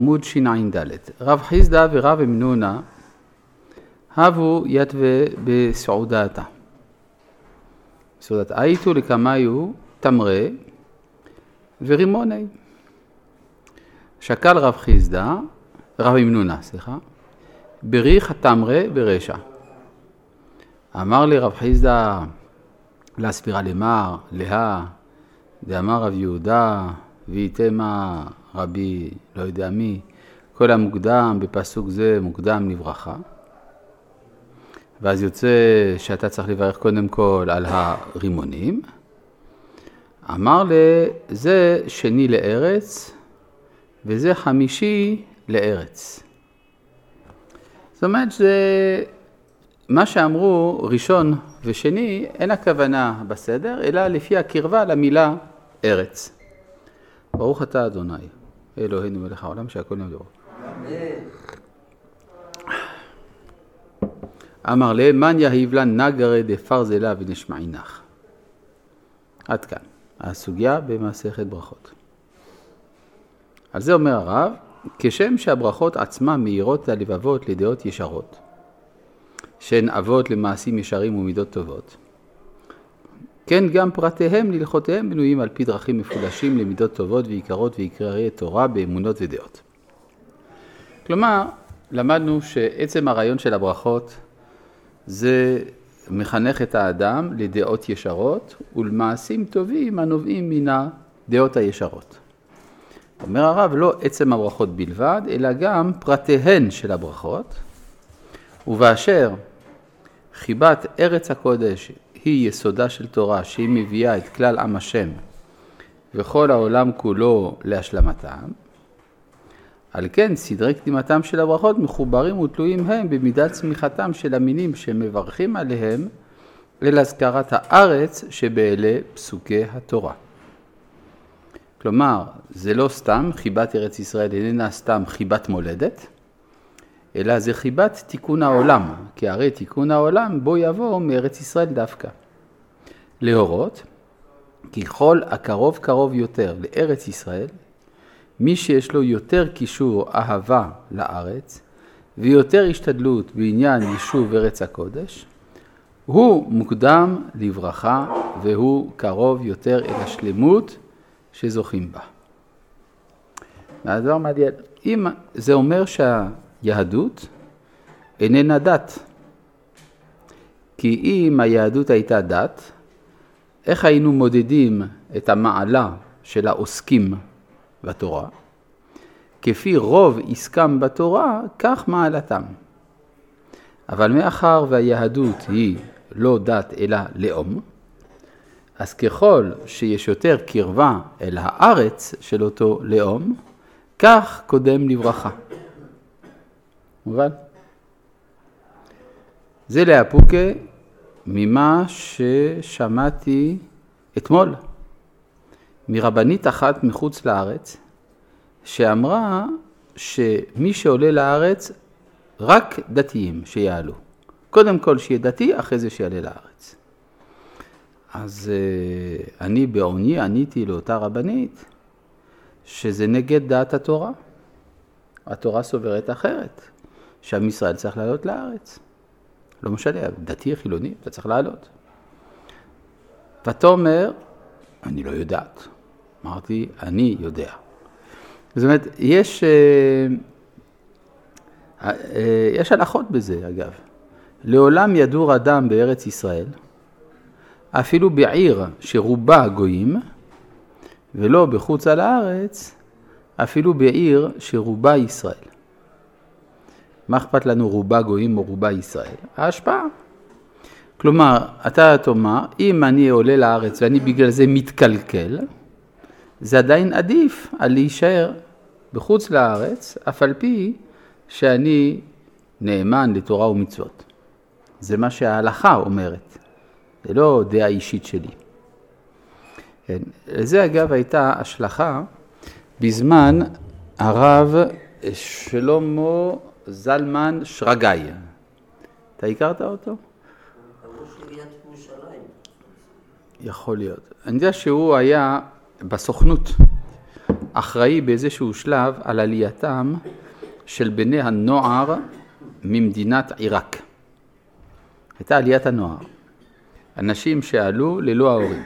עמוד ש"ד. רב חיסדא ורב אמנונה הבו יתווה בסעודתה. בסעודת הייתו לקמיו תמרה ורימוני. שקל רב אמנונה, בריך התמרה ברשע. אמר לי רב חיסדא להסבירה למר, לה, דאמר רב יהודה, ויתמה רבי לא יודע מי, כל המוקדם בפסוק זה מוקדם לברכה. ואז יוצא שאתה צריך לברך קודם כל על הרימונים. אמר לי, זה שני לארץ וזה חמישי לארץ. זאת אומרת שזה מה שאמרו ראשון ושני, אין הכוונה בסדר, אלא לפי הקרבה למילה ארץ. ברוך אתה אדוני, אלוהינו מלך העולם שהכל נהיה בדברו. אמר לי, מן יהיב לה נגרי דפרזלה ונשמעינך. עד כאן, הסוגיה במסכת ברכות. על זה אומר הרב, כשם שהברכות עצמן מאירות ללבבות לדעות ישרות, שהן אבות למעשים ישרים ומידות טובות, כן גם פרטיהם להלכותיהם בנויים על פי דרכים מפולשים למידות טובות ויקרות ויקראי תורה באמונות ודעות. כלומר, למדנו שעצם הרעיון של הברכות זה מחנך את האדם לדעות ישרות ולמעשים טובים הנובעים מן הדעות הישרות. אומר הרב, לא עצם הברכות בלבד, אלא גם פרטיהן של הברכות, ובאשר חיבת ארץ הקודש היא יסודה של תורה שהיא מביאה את כלל עם השם וכל העולם כולו להשלמתם. על כן סדרי קדימתם של הברכות מחוברים ותלויים הם במידת צמיחתם של המינים שמברכים עליהם אל הזכרת הארץ שבאלה פסוקי התורה. כלומר, זה לא סתם חיבת ארץ ישראל, איננה סתם חיבת מולדת, אלא זה חיבת תיקון העולם, כי הרי תיקון העולם בו יבוא מארץ ישראל דווקא. להורות, כי כל הקרוב קרוב יותר לארץ ישראל, מי שיש לו יותר קישור אהבה לארץ, ויותר השתדלות בעניין יישוב ארץ הקודש, הוא מוקדם לברכה, והוא קרוב יותר אל השלמות שזוכים בה. והדבר מעניין, אם זה אומר יהדות איננה דת. כי אם היהדות הייתה דת, איך היינו מודדים את המעלה של העוסקים בתורה? כפי רוב עסקם בתורה, כך מעלתם. אבל מאחר והיהדות היא לא דת אלא לאום, אז ככל שיש יותר קרבה אל הארץ של אותו לאום, כך קודם לברכה. מובן? זה להפוקה ממה ששמעתי אתמול מרבנית אחת מחוץ לארץ, שאמרה שמי שעולה לארץ רק דתיים שיעלו. קודם כל שיהיה דתי, אחרי זה שיעלה לארץ. אז אני בעוני עניתי לאותה רבנית שזה נגד דעת התורה. התורה סוברת אחרת. שעם ישראל צריך לעלות לארץ. לא משנה, דתי, חילוני, אתה צריך לעלות. ותאמר, אני לא יודעת. אמרתי, אני יודע. זאת אומרת, יש הלכות בזה, אגב. לעולם ידור אדם בארץ ישראל, אפילו בעיר שרובה גויים, ולא בחוץ על הארץ, אפילו בעיר שרובה ישראל. מה אכפת לנו רובה גויים או רובה ישראל? ההשפעה. כלומר, אתה תאמר, אם אני עולה לארץ ואני בגלל זה מתקלקל, זה עדיין עדיף על להישאר בחוץ לארץ, אף על פי שאני נאמן לתורה ומצוות. זה מה שההלכה אומרת. זה לא דעה אישית שלי. כן. לזה אגב הייתה השלכה בזמן הרב שלמה זלמן שרגאי. אתה הכרת אותו? יכול להיות. אני יודע שהוא היה בסוכנות אחראי באיזשהו שלב על עלייתם של בני הנוער ממדינת עיראק. הייתה עליית הנוער. אנשים שעלו ללא ההורים.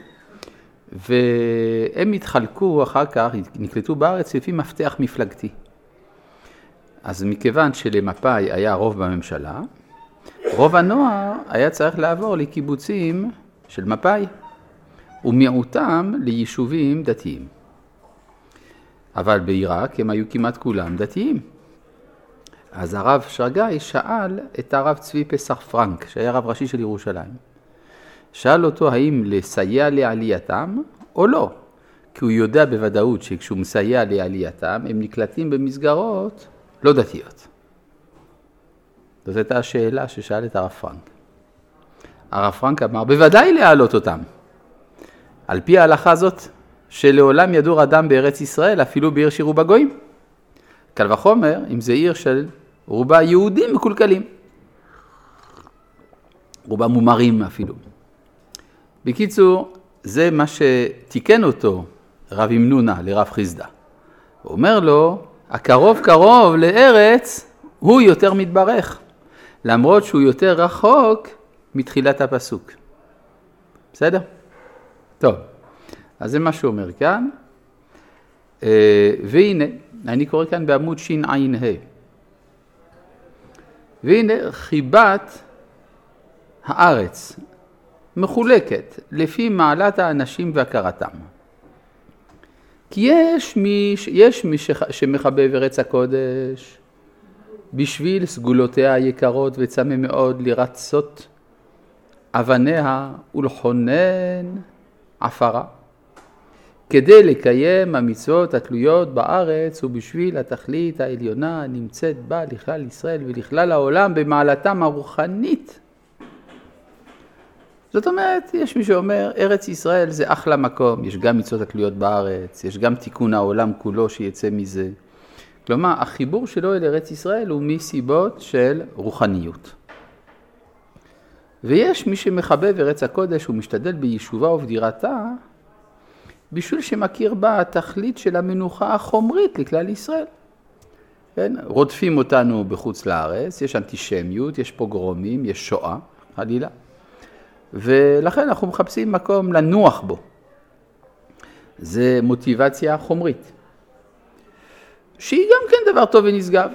והם התחלקו אחר כך, נקלטו בארץ לפי מפתח מפלגתי. אז מכיוון שלמפא"י היה רוב בממשלה, רוב הנוער היה צריך לעבור לקיבוצים של מפא"י, ומיעוטם ליישובים דתיים. אבל בעיראק הם היו כמעט כולם דתיים. אז הרב שרגאי שאל את הרב צבי פסח פרנק, שהיה רב ראשי של ירושלים. שאל אותו האם לסייע לעלייתם או לא. כי הוא יודע בוודאות שכשהוא מסייע לעלייתם, הם נקלטים במסגרות לא דתיות. זאת הייתה השאלה ששאל את הרב פרנק. הרב פרנק אמר, בוודאי להעלות אותם. על פי ההלכה הזאת, שלעולם ידור אדם בארץ ישראל, אפילו בעיר שרובה גויים. קל וחומר, אם זה עיר של רובה יהודים מקולקלים. רובה מומרים אפילו. בקיצור, זה מה שתיקן אותו רב ימנונה לרב חיסדא. הוא אומר לו, הקרוב קרוב לארץ הוא יותר מתברך, למרות שהוא יותר רחוק מתחילת הפסוק. בסדר? טוב, אז זה מה שהוא אומר כאן. והנה, אני קורא כאן בעמוד שע"ה. והנה חיבת הארץ מחולקת לפי מעלת האנשים והכרתם. כי יש מי שמחבב ארץ הקודש בשביל סגולותיה היקרות וצמא מאוד לרצות אבניה ולכונן עפרה, כדי לקיים המצוות התלויות בארץ ובשביל התכלית העליונה הנמצאת בה לכלל ישראל ולכלל העולם במעלתם הרוחנית. זאת אומרת, יש מי שאומר, ארץ ישראל זה אחלה מקום, יש גם מצוות התלויות בארץ, יש גם תיקון העולם כולו שיצא מזה. כלומר, החיבור שלו אל ארץ ישראל הוא מסיבות של רוחניות. ויש מי שמחבב ארץ הקודש ומשתדל ביישובה ובדירתה, בשביל שמכיר בה התכלית של המנוחה החומרית לכלל ישראל. כן? רודפים אותנו בחוץ לארץ, יש אנטישמיות, יש פוגרומים, יש שואה, חלילה. ולכן אנחנו מחפשים מקום לנוח בו. זה מוטיבציה חומרית. שהיא גם כן דבר טוב ונשגב.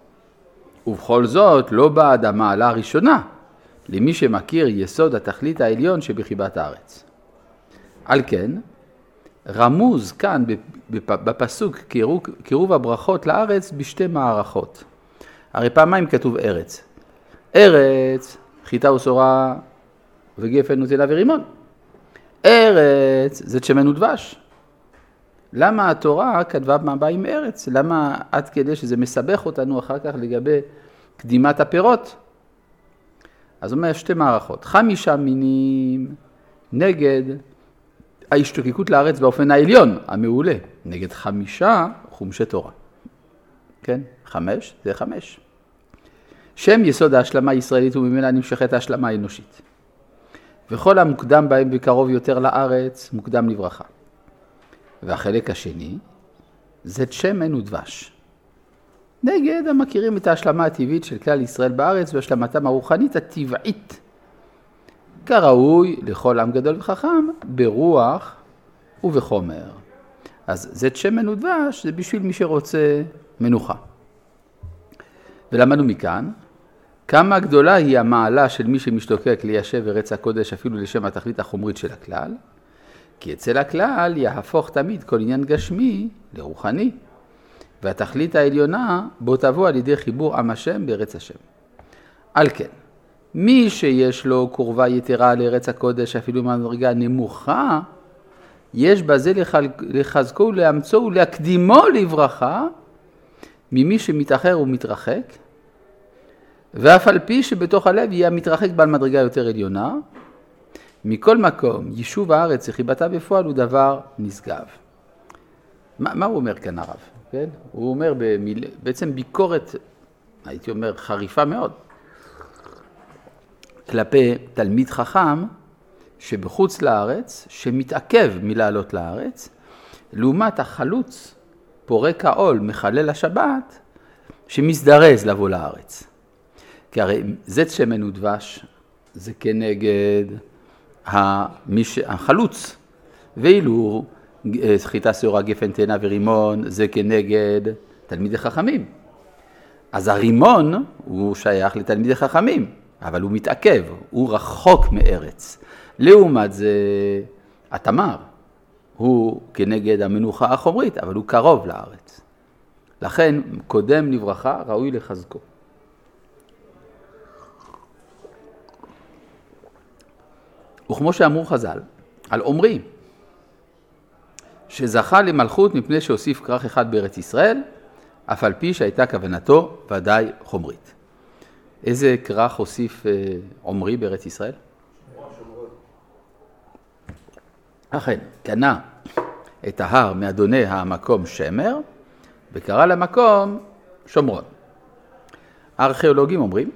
ובכל זאת לא בעד המעלה הראשונה, למי שמכיר יסוד התכלית העליון שבחיבת הארץ. על כן, רמוז כאן בפסוק קירוב הברכות לארץ בשתי מערכות. הרי פעמיים כתוב ארץ. ארץ, חיטה ושורה וגפן נוטלה ורימון. ארץ זה שמן ודבש. למה התורה כתבה מה בא עם ארץ? למה עד כדי שזה מסבך אותנו אחר כך לגבי קדימת הפירות? אז אומר שתי מערכות. 5 מינים נגד ההשתוקקות לארץ באופן העליון, המעולה. נגד 5 חומשי תורה. כן? 5 זה 5. שם יסוד ההשלמה הישראלית וממנה נמשכת ההשלמה האנושית. וכל המוקדם בהם וקרוב יותר לארץ מוקדם לברכה. והחלק השני זה שמן ודבש. נגד המכירים את ההשלמה הטבעית של כלל ישראל בארץ והשלמתם הרוחנית הטבעית. כראוי לכל עם גדול וחכם ברוח ובחומר. אז זה שמן ודבש, זה בשביל מי שרוצה מנוחה. ולמדנו מכאן, כמה גדולה היא המעלה של מי שמשתוקק ליישב ארץ הקודש אפילו לשם התכלית החומרית של הכלל, כי אצל הכלל יהפוך תמיד כל עניין גשמי לרוחני, והתכלית העליונה בו תבוא על ידי חיבור עם השם בארץ השם. על כן, מי שיש לו קורבה יתרה לארץ הקודש אפילו מהמדרגה נמוכה, יש בזה לחזקו ולאמצו ולהקדימו לברכה ממי שמתאחר ומתרחק, ואף על פי שבתוך הלב יהיה מתרחק בעל מדרגה יותר עליונה. מכל מקום, יישוב הארץ וחיבתה בפועל הוא דבר נשגב. מה הוא אומר כאן הרב? כן? הוא אומר בעצם ביקורת, הייתי אומר חריפה מאוד, כלפי תלמיד חכם שבחוץ לארץ, שמתעכב מלעלות לארץ, לעומת החלוץ, פורק העול, מחלל השבת, שמזדרז לבוא לארץ. כי הרי זית שמן ודבש, זה כנגד החלוץ, ואילו חיטה שעורה גפן תאנה ורימון, זה כנגד תלמידי חכמים. אז הרימון הוא שייך לתלמידי חכמים, אבל הוא מתעכב, הוא רחוק מארץ. לעומת זה, התמר הוא כנגד המנוחה החומרית, אבל הוא קרוב לארץ. לכן, קודם לברכה, ראוי לחזקו. וכמו שאמרו חז"ל, על עומרי, שזכה למלכות מפני שהוסיף כרך אחד בארץ ישראל, אף על פי שהייתה כוונתו ודאי חומרית. איזה כרך הוסיף עומרי בארץ ישראל? אכן, קנה את ההר מאדוני המקום שמר, וקרא למקום שומרון. הארכיאולוגים אומרים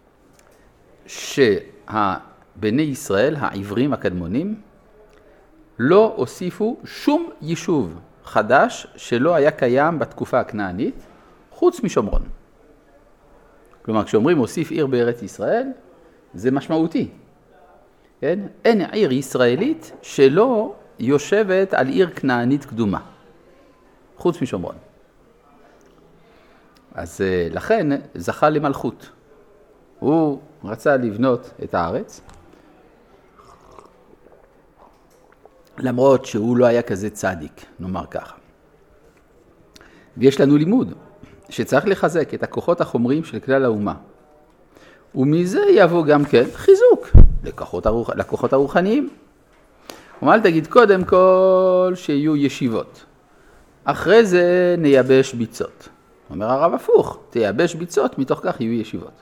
שבני ישראל, העברים הקדמונים, לא הוסיפו שום יישוב חדש שלא היה קיים בתקופה הכנענית, חוץ משומרון. כלומר, כשאומרים הוסיף עיר בארץ ישראל, זה משמעותי. כן? אין עיר ישראלית שלא יושבת על עיר כנענית קדומה, חוץ משומרון. אז לכן זכה למלכות. הוא רצה לבנות את הארץ, למרות שהוא לא היה כזה צדיק, נאמר ככה. ויש לנו לימוד שצריך לחזק את הכוחות החומריים של כלל האומה. ומזה יבוא גם כן חיזוק לכוחות הרוחניים. אל תגיד קודם כל שיהיו ישיבות. אחרי זה נייבש ביצות. אומר הרב הפוך, תייבש ביצות, מתוך כך יהיו ישיבות.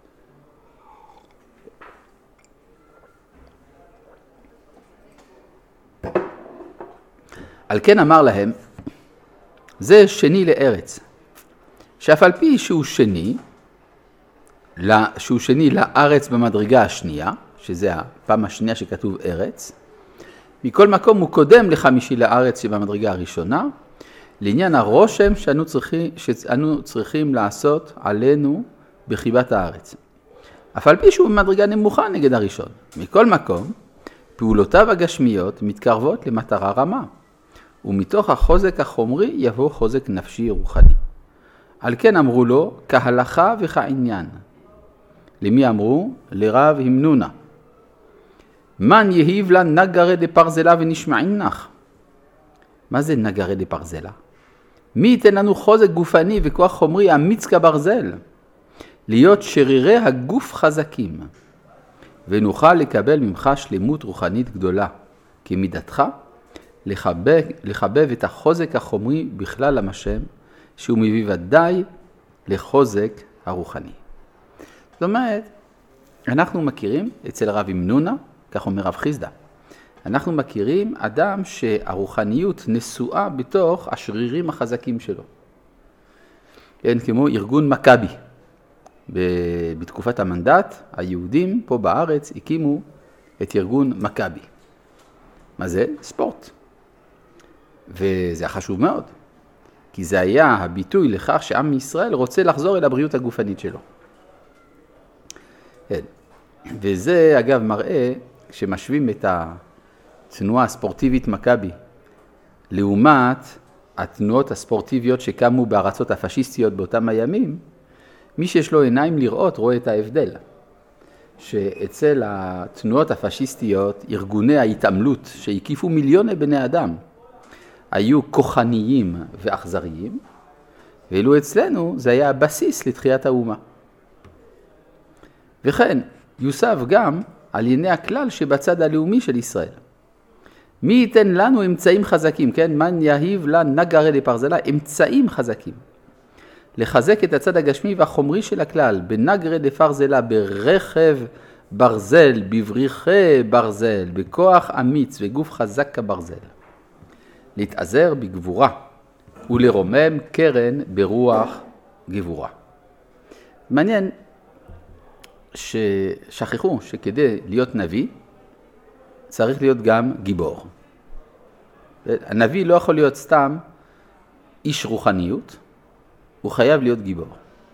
על כן אמר להם, זה שני לארץ, שאף על פי שהוא שני לארץ במדרגה השנייה, שזה הפעם השנייה שכתוב ארץ, מכל מקום הוא קודם לחמישי לארץ שבמדרגה הראשונה, לעניין הרושם שאנו צריכים לעשות עלינו בחיבת הארץ. אף על פי שהוא במדרגה נמוכה נגד הראשון. מכל מקום, פעולותיו הגשמיות מתקרבות למטרה רמה, ומתוך החוזק החומרי יבוא חוזק נפשי רוחני. על כן אמרו לו, כהלכה וכעניין. למי אמרו? לרב המנונה. מן יהיב לה נגרה דפרזלה ונשמעינך. מה זה נגרה דפרזלה? מי ייתן לנו חוזק גופני וכוח חומרי אמיץ כברזל? להיות שרירי הגוף חזקים, ונוכל לקבל ממך שלמות רוחנית גדולה, כמידתך, לחבב את החוזק החומרי בכלל המשם, שהוא מביא ודאי לחוזק הרוחני. זאת אומרת, אנחנו מכירים אצל רב המנונה, כך אומר רב חיסדא, אנחנו מכירים אדם שהרוחניות נשואה בתוך השרירים החזקים שלו. כן, כמו ארגון מכבי. בתקופת המנדט, היהודים פה בארץ הקימו את ארגון מכבי. מה זה? ספורט. וזה חשוב מאוד, כי זה היה הביטוי לכך שעם ישראל רוצה לחזור אל הבריאות הגופנית שלו. כן. וזה אגב מראה, כשמשווים את התנועה הספורטיבית מכבי, לעומת התנועות הספורטיביות שקמו בארצות הפשיסטיות באותם הימים, מי שיש לו עיניים לראות רואה את ההבדל. שאצל התנועות הפשיסטיות, ארגוני ההתעמלות שהקיפו מיליוני בני אדם, היו כוחניים ואכזריים, ואילו אצלנו זה היה הבסיס לתחיית האומה. וכן, יוסף גם על עיני הכלל שבצד הלאומי של ישראל. מי ייתן לנו אמצעים חזקים, כן? מן יהיב לה נגרה דפרזלה, אמצעים חזקים. לחזק את הצד הגשמי והחומרי של הכלל, בנגרה דפרזלה, ברכב ברזל, בבריחי ברזל, בכוח אמיץ וגוף חזק כברזל. להתעזר בגבורה ולרומם קרן ברוח גבורה. מעניין ששכחו שכדי להיות נביא צריך להיות גם גיבור. הנביא לא יכול להיות סתם איש רוחניות, הוא חייב להיות גיבור.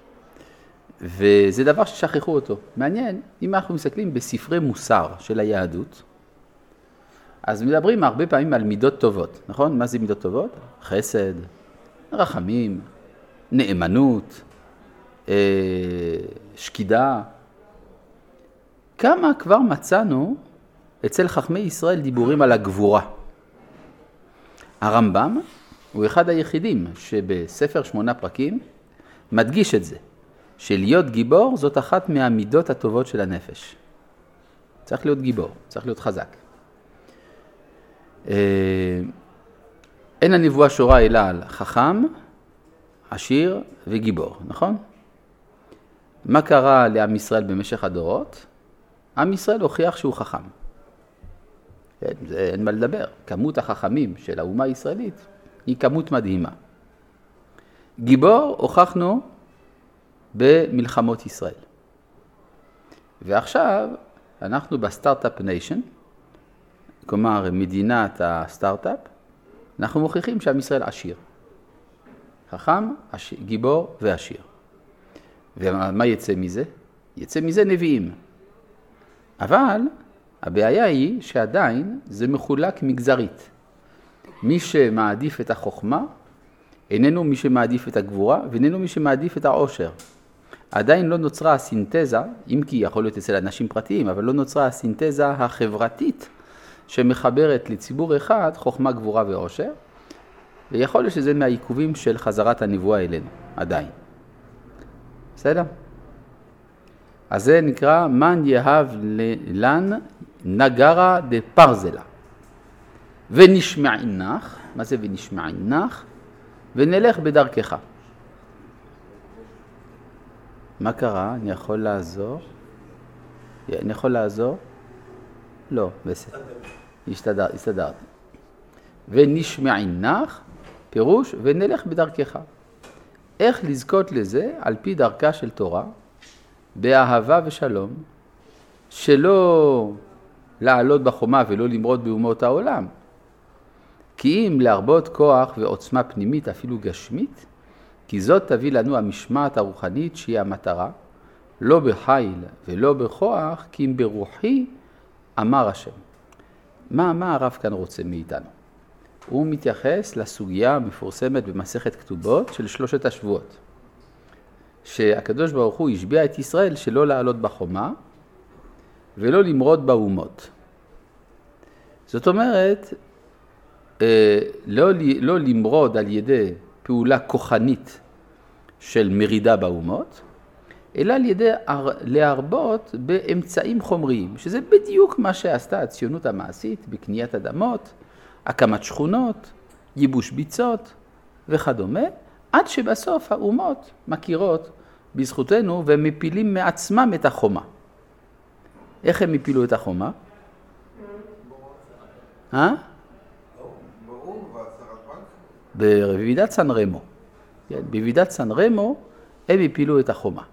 וזה דבר ששכחו אותו. מעניין, אם אנחנו מסתכלים בספרי מוסר של היהדות, אז מדברים הרבה פעמים על מידות טובות, נכון? מה זה מידות טובות? חסד, רחמים, נאמנות, שקידה. כמה כבר מצאנו אצל חכמי ישראל דיבורים על הגבורה. הרמב"ם הוא אחד היחידים שבספר 8 פרקים מדגיש את זה, שלהיות גיבור זאת אחת מהמידות הטובות של הנפש. צריך להיות גיבור, צריך להיות חזק. אין הנבואה שורה אלא על חכם, עשיר וגיבור, נכון? מה קרה לעם ישראל במשך הדורות? עם ישראל הוכיח שהוא חכם. אין מה לדבר. כמות החכמים של האומה הישראלית היא כמות מדהימה. גיבור הוכחנו במלחמות ישראל. ועכשיו אנחנו בסטארט-אפ ניישן, כלומר מדינת הסטארט-אפ, אנחנו מוכיחים שעם ישראל עשיר. חכם, גיבור ועשיר. ומה יצא מזה? יצא מזה נביאים. אבל הבעיה היא שעדיין זה מחולק מגזרית. מי שמעדיף את החוכמה, איננו מי שמעדיף את הגבורה, ואיננו מי שמעדיף את העושר. עדיין לא נוצרה הסינתזה, אם כי יכול להיות אצל אנשים פרטיים, אבל לא נוצרה הסינתזה החברתית שמחברת לציבור אחד חוכמה, גבורה ועושר, ויכול להיות שזה מהעיכובים של חזרת הנבואה אלינו, עדיין. בסדר? אז זה נקרא מן יהב לן נגרה דה פרזלה. ונשמעינך, מה זה ונשמעינך? ונלך בדרכך. מה קרה? אני יכול לעזור? אני יכול לעזור? לא, בסדר. הסתדרתי. ונשמעינך, פירוש, ונלך בדרכך. איך לזכות לזה על פי דרכה של תורה, באהבה ושלום, שלא לעלות בחומה ולא למרוד באומות העולם. כי אם להרבות כוח ועוצמה פנימית, אפילו גשמית, כי זאת תביא לנו המשמעת הרוחנית שהיא המטרה, לא בחיל ולא בכוח, כי אם ברוחי אמר השם. מה הרב כאן רוצה מאיתנו? הוא מתייחס לסוגיה המפורסמת במסכת כתובות של 3 השבועות. שהקדוש ברוך הוא השביע את ישראל שלא לעלות בחומה ולא למרוד באומות. זאת אומרת, לא למרוד על ידי פעולה כוחנית של מרידה באומות, אלא על ידי להרבות באמצעים חומריים, שזה בדיוק מה שעשתה הציונות המעשית בקניית אדמות, הקמת שכונות, ייבוש ביצות וכדומה, עד שבסוף האומות מכירות בזכותנו ומפילים מעצמם את החומה. איך הם הפילו את החומה? בוועידת סן רמו. בוועידת סן רמו הם הפילו את החומה.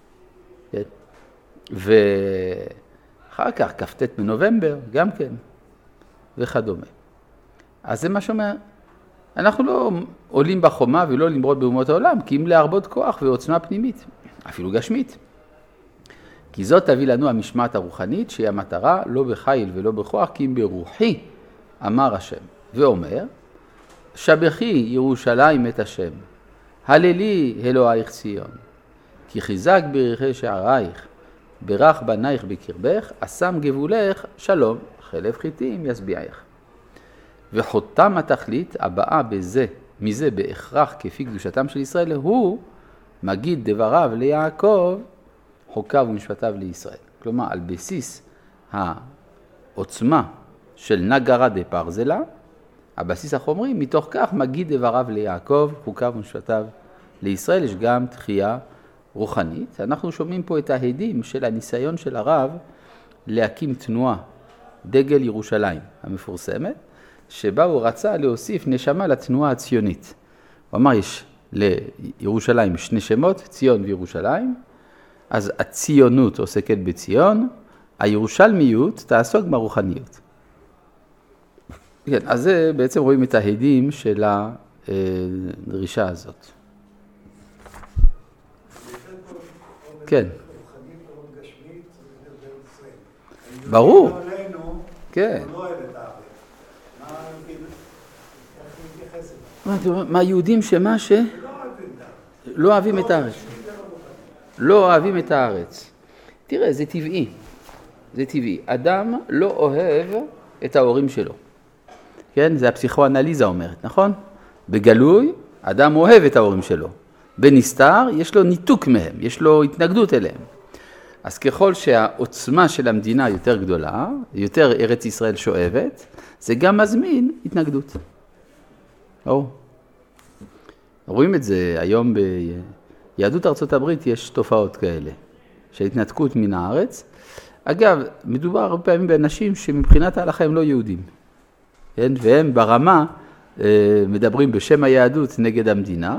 ואחר כך, כ"ט בנובמבר, גם כן, וכדומה. אז זה מה שאומר, אנחנו לא עולים בחומה ולא למרוד באומות העולם, כי אם להרבות כוח ועוצמה פנימית, אפילו גשמית. כי זאת תביא לנו המשמעת הרוחנית, שהיא המטרה, לא בחיל ולא בכוח, כי אם ברוחי, אמר השם. ואומר, שבחי ירושלים את השם, הללי אלוהיך ציון, כי חיזק בריחי שערייך, ברך בנייך בקרבך, אשם גבולך, שלום, חלב חיטים ישביעך. וחותם התכלית הבאה מזה בהכרח כפי קדושתם של ישראל, הוא מגיד דבריו ליעקב, חוקיו ומשפטיו לישראל. כלומר, על בסיס העוצמה של נגרה דה פרזלה, הבסיס החומרי, מתוך כך מגיד דבריו ליעקב, חוקיו ומשפטיו לישראל. יש גם תחייה רוחנית. אנחנו שומעים פה את ההדים של הניסיון של הרב להקים תנועה, דגל ירושלים המפורסמת, שבה הוא רצה להוסיף נשמה לתנועה הציונית. הוא אמר, יש לירושלים 2 שמות, ציון וירושלים, אז הציונות עוסקת בציון, הירושלמיות תעסוק ברוחניות. כן, אז זה בעצם רואים את ההדים של הדרישה הזאת. כן. ברור. כן. מה יהודים שמה ש... לא אוהבים את הארץ. לא אוהבים את הארץ. תראה, זה טבעי. זה טבעי. אדם לא אוהב את ההורים שלו. כן? זה הפסיכואנליזה אומרת, נכון? בגלוי, אדם אוהב את ההורים שלו. בנסתר, יש לו ניתוק מהם, יש לו התנגדות אליהם. אז ככל שהעוצמה של המדינה יותר גדולה, יותר ארץ ישראל שואבת, זה גם מזמין התנגדות. רואים את זה היום ביהדות ארצות הברית, יש תופעות כאלה, של התנתקות מן הארץ. אגב, מדובר הרבה פעמים באנשים שמבחינת ההלכה הם לא יהודים. כן? והם ברמה מדברים בשם היהדות נגד המדינה,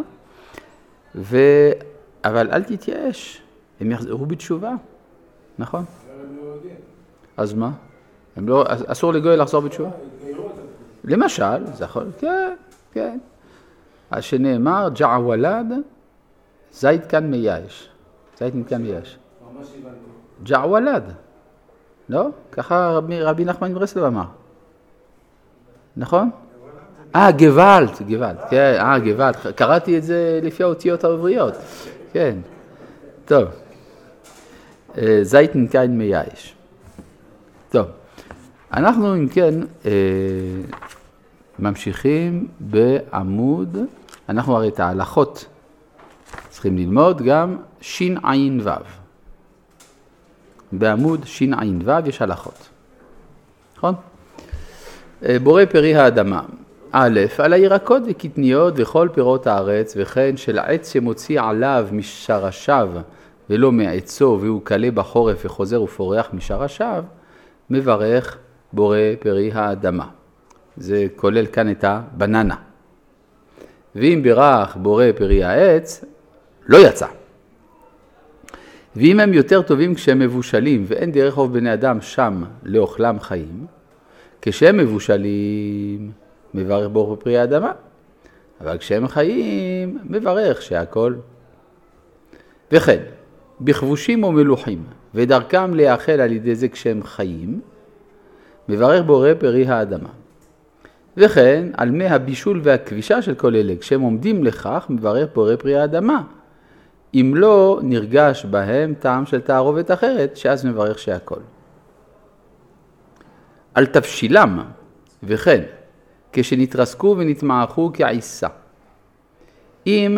אבל אל תתייאש, הם יחזרו בתשובה, נכון? אז מה? אסור לגוי לחזור בתשובה? למשל, זה יכול, כן, כן. אז שנאמר, ג'ע וולד, זית כאן מייאש. זית כאן מייאש. ג'ע וולד. לא? ככה רבי נחמן מברסלב אמר. נכון? גוואלד, כן, גוואלד. קראתי את זה לפי האותיות העבריות. כן. טוב. זית כאן מייאש. טוב. אנחנו, אם כן, ממשיכים בעמוד, אנחנו הרי את ההלכות צריכים ללמוד גם שין עין וו. בעמוד שין עין וו יש הלכות. נכון? בורא פרי האדמה. א', על הירקות וקטניות וכל פירות הארץ, וכן של העץ שמוציא עליו משרשיו ולא מעצו, והוא קלה בחורף וחוזר ופורח משרשיו, מברך בורא פרי האדמה. זה כולל כאן את הבננה. ואם בירך בורא פרי העץ, לא יצא. ואם הם יותר טובים כשהם מבושלים, ואין דרך רוב בני אדם שם לאוכלם חיים, כשהם מבושלים, מברך בורא פרי האדמה. אבל כשהם חיים, מברך שהכל. וכן, בכבושים או מלוחים, ודרכם להאכל על ידי זה כשהם חיים, מברך בורא פרי האדמה. וכן, על מי הבישול והכבישה של כל אלה, כשהם עומדים לכך, מברך בורא פרי האדמה. אם לא, נרגש בהם טעם של תערובת אחרת, שאז מברך שהכל. על תבשילם, וכן, כשנתרסקו ונתמעכו כעיסה. אם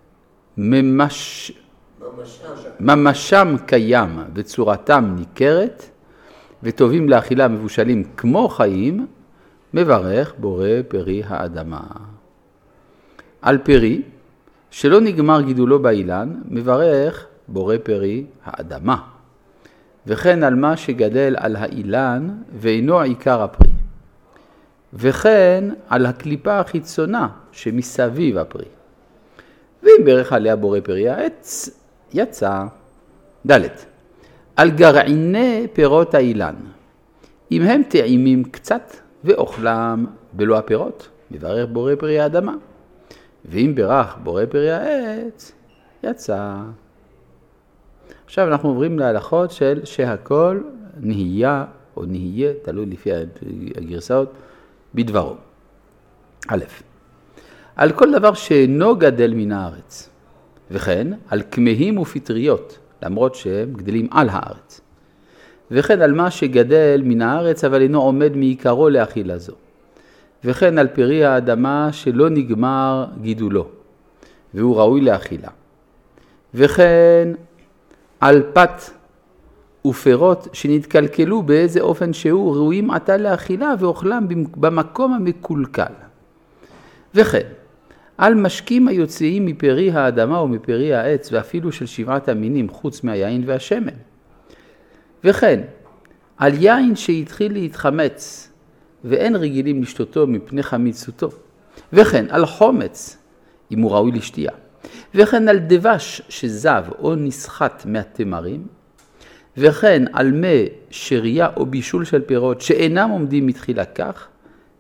ממשם קיים וצורתם ניכרת, וטובים לאכילה מבושלים כמו חיים, מברך בורא פרי האדמה. על פרי, שלא נגמר גידולו באילן, מברך בורא פרי האדמה. וכן על מה שגדל על האילן ואינו עיקר הפרי. וכן על הקליפה החיצונה שמסביב הפרי. ואם ברך עליה בורא פרי העץ, יצא. ד' על גרעיני פירות האילן. אם הם טעימים קצת ואוכלם בלא הפירות, מברך בורא פרי האדמה. ואם ברך בורא פרי העץ, יצא. עכשיו אנחנו עוברים להלכות של שהכל נהיה או נהיה, תלוי לפי הגרסאות, בדברו. א', על כל דבר שאינו גדל מן הארץ, וכן על כמהים ופטריות, למרות שהם גדלים על הארץ. וכן על מה שגדל מן הארץ, אבל אינו עומד מעיקרו לאכילה זו. וכן על פרי האדמה שלא נגמר גידולו, והוא ראוי לאכילה. וכן על פת ופירות שנתקלקלו באיזה אופן שהוא ראויים עתה לאכילה ואוכלם במקום המקולקל. וכן על משקים היוצאים מפרי האדמה או מפרי העץ ואפילו של 7 המינים חוץ מהיין והשמן. וכן על יין שהתחיל להתחמץ ואין רגילים לשתותו מפני חמיצותו. וכן על חומץ אם הוא ראוי לשתייה. וכן על דבש שזב או נסחט מהתמרים. וכן על מי שריה או בישול של פירות שאינם עומדים מתחילה כך,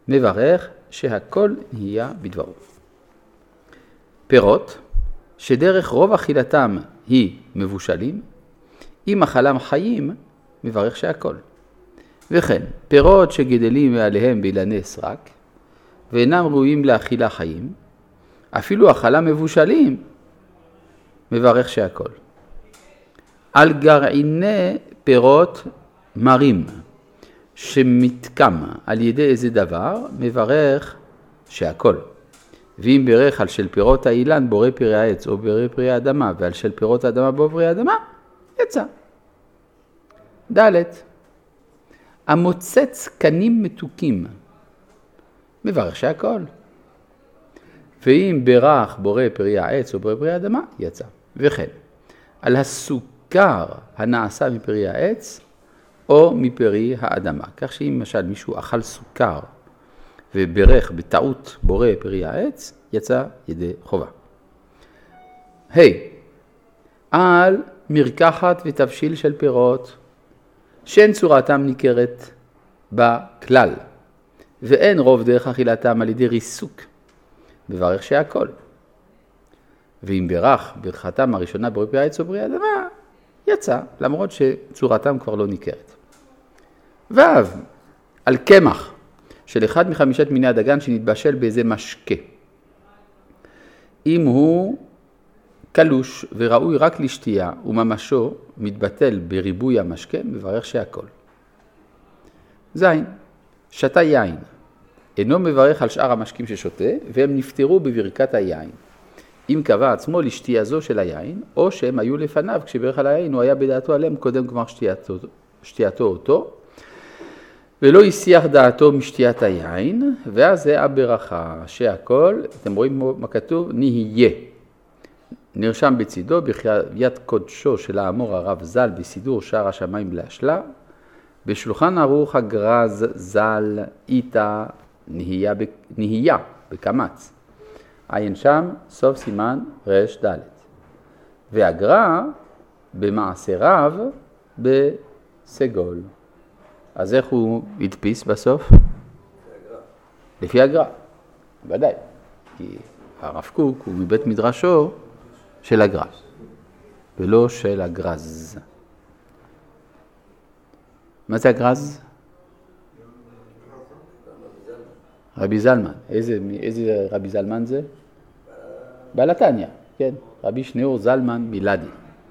מברך שהכל נהיה בדברו. פירות, שדרך רוב אכילתם היא מבושלים, אם אכלם חיים, מברך שהכל. וכן, פירות שגדלים מעליהם באילני סרק, ואינם ראויים לאכילה חיים, אפילו אכלם מבושלים, מברך שהכל. על גרעיני פירות מרים, שמתקם על ידי איזה דבר, מברך שהכל. ואם ברך על של פירות האילן בורא פרי העץ או בורא פרי האדמה, ועל של פירות האדמה בורא פרי האדמה, יצא. ד' המוצץ קנים מתוקים, מברך שהכל. ואם ברך בורא פרי העץ או בורא פרי האדמה, יצא. וכן, על הסוכר הנעשה מפרי העץ או מפרי האדמה. כך שאם למשל מישהו אכל סוכר וברך בטעות בורא פרי העץ, יצא ידי חובה. על מרקחת ותבשיל של פירות, שאין צורתם ניכרת בכלל, ואין רוב דרך אכילתם על ידי ריסוק, מברך שהכל. ואם ברך ברכתם הראשונה בורא פרי העץ או פרי האדמה, יצא, למרות שצורתם כבר לא ניכרת. על קמח של אחד מחמישת מיני הדגן שנתבשל באיזה משקה. אם הוא קלוש וראוי רק לשתייה וממשו מתבטל בריבוי המשקה, מברך שהכל. שתה יין. אינו מברך על שאר המשקים ששותה, והם נפטרו בברכת היין. אם קבע עצמו לשתייה זו של היין, או שהם היו לפניו כשברך על היין, הוא היה בדעתו עליהם קודם כבר שתייתו אותו, ולא הסיח דעתו משתיית היין, ואז זה הברכה, שהכל, אתם רואים מה כתוב? נהיה. נרשם בצידו בחוויית קודשו של האמור הרב ז"ל בסידור שער השמיים להשלה, בשולחן ערוך הגרז ז"ל איתה נהיה בקמץ. עין שם סוף סימן רש ד'. והגר"א במעשריו בסגול. אז איך הוא הדפיס בסוף? לפי הגר"א. ודאי. כי הרב קוק הוא מבית מדרשו של הגר"א, ולא של הגרז. מה זה הגרז? רבי זלמן. איזה רבי זלמן זה? בעל התניא, כן. רבי שניאור זלמן מילדי.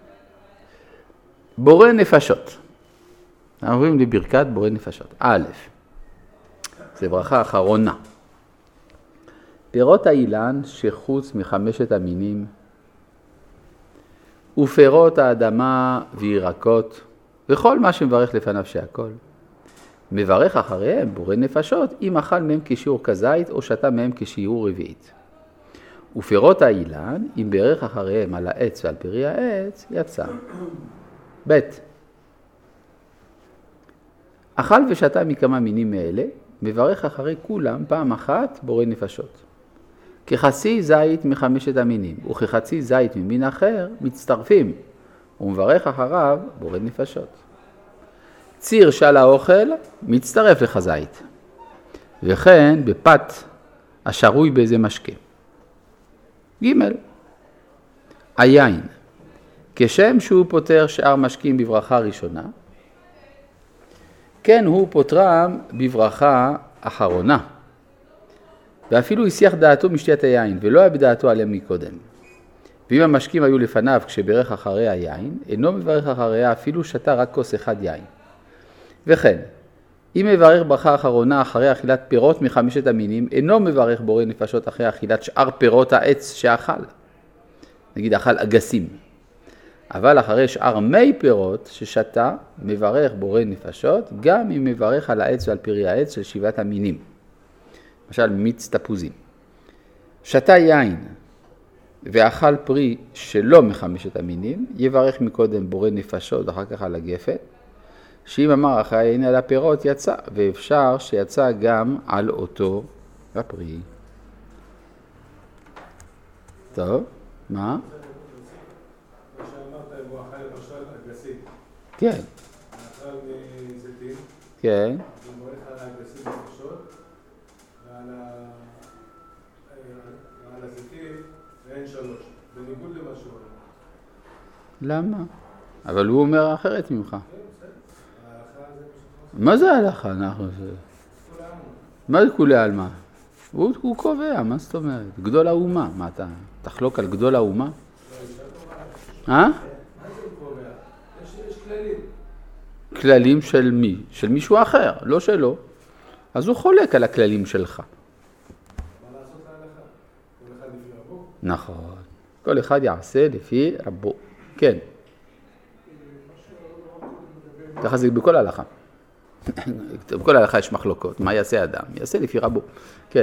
בורא נפשות. אנחנו עוברים לברכת בורא נפשות. א', זה ברכה אחרונה. פירות האילן שחוץ מחמשת המינים, ופירות האדמה וירקות, וכל מה שמברך לפניו שהכל. מברך אחריהם בורא נפשות, אם אכל מהם כשיעור כזית, או שתה מהם כשיעור רביעית. ופירות האילן, אם ברך אחריהם על העץ ועל פרי העץ, יצא. ב' אכל ושתה מכמה מינים מאלה, מברך אחרי כולם פעם אחת בורא נפשות. כחצי זית מחמשת המינים, וכחצי זית ממין אחר, מצטרפים, ומברך אחריו בורא נפשות. ציר של האוכל מצטרף לחזית, וכן בפת השרוי באיזה משקה. ג' היין, כשם שהוא פותר שאר משקים בברכה ראשונה, כן הוא פותרם בברכה אחרונה, ואפילו הסיח דעתו משתיית היין, ולא היה בדעתו עליהם מקודם. ואם המשקים היו לפניו כשברך אחרי היין, אינו מברך אחריה אפילו שתה רק כוס אחד יין. וכן, אם מברך ברכה אחרונה אחרי אכילת פירות מחמשת המינים, אינו מברך בורא נפשות אחרי אכילת שאר פירות העץ שאכל. נגיד אכל אגסים. אבל אחרי שאר מי פירות ששתה, מברך בורא נפשות, גם אם מברך על העץ ועל פרי העץ של 7 המינים. למשל מיץ תפוזים. שתה יין ואכל פרי שלא מחמשת המינים, יברך מקודם בורא נפשות, אחר כך על הגפת, שאם אמר אחרי היין על הפירות יצא, ואפשר שיצא גם על אותו הפרי. טוב, מה? מה שאמרת, הוא אכל למשל אגסים. כן. אכל מזיתים. כן. הוא מברך על האגסים נפשות. ואין 3. בניגוד למה שהוא אומר. למה? אבל הוא אומר אחרת ממך. ההלכה זה פשוט. מה זה ההלכה? מה זה כולי עלמא? הוא קובע, מה זאת אומרת? גדול האומה. מה אתה תחלוק על גדול האומה? מה זה הוא קובע? יש כללים. כללים של מי? של מישהו אחר, לא שלו. אז הוא חולק על הכללים שלך. מה לעשות להלכה? כל אחד לפי רבו? נכון. כל אחד יעשה לפי רבו. כן. ככה זה בכל ההלכה. בכל ההלכה יש מחלוקות. מה יעשה אדם? יעשה לפי רבו. כן.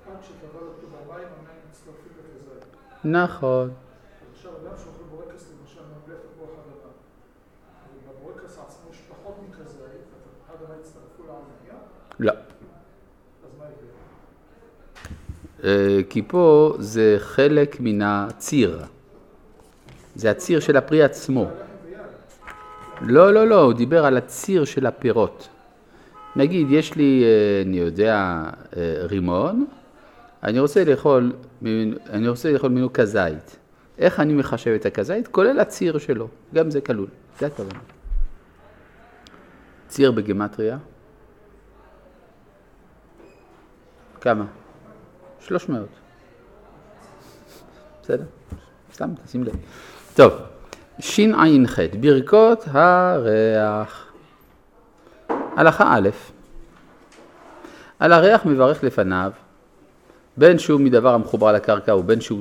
נכון. עכשיו אדם שאוכל בורקס למשל מבלף תפוח אדמה. ובבורקס עצמו יש פחות מכזית, אדמה יצטרפו לעניה? לא. אז מה יקרה? כי פה זה חלק מן הציר. זה הציר של הפרי עצמו. לא, הוא דיבר על הציר של הפירות. נגיד, יש לי, אני יודע, רימון, אני רוצה לאכול ממנו כזית. איך אני מחשב את הכזית? כולל הציר שלו, גם זה כלול. זה הכוונה. ציר בגמטריה. כמה? 300. בסדר? סתם, תשים לב. טוב, שע"ח, ברכות הריח. הלכה א', על הריח מברך לפניו, בין שהוא מדבר המחובר לקרקע ובין שהוא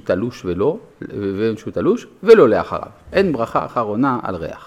תלוש ולא לאחריו. אין ברכה אחרונה על ריח.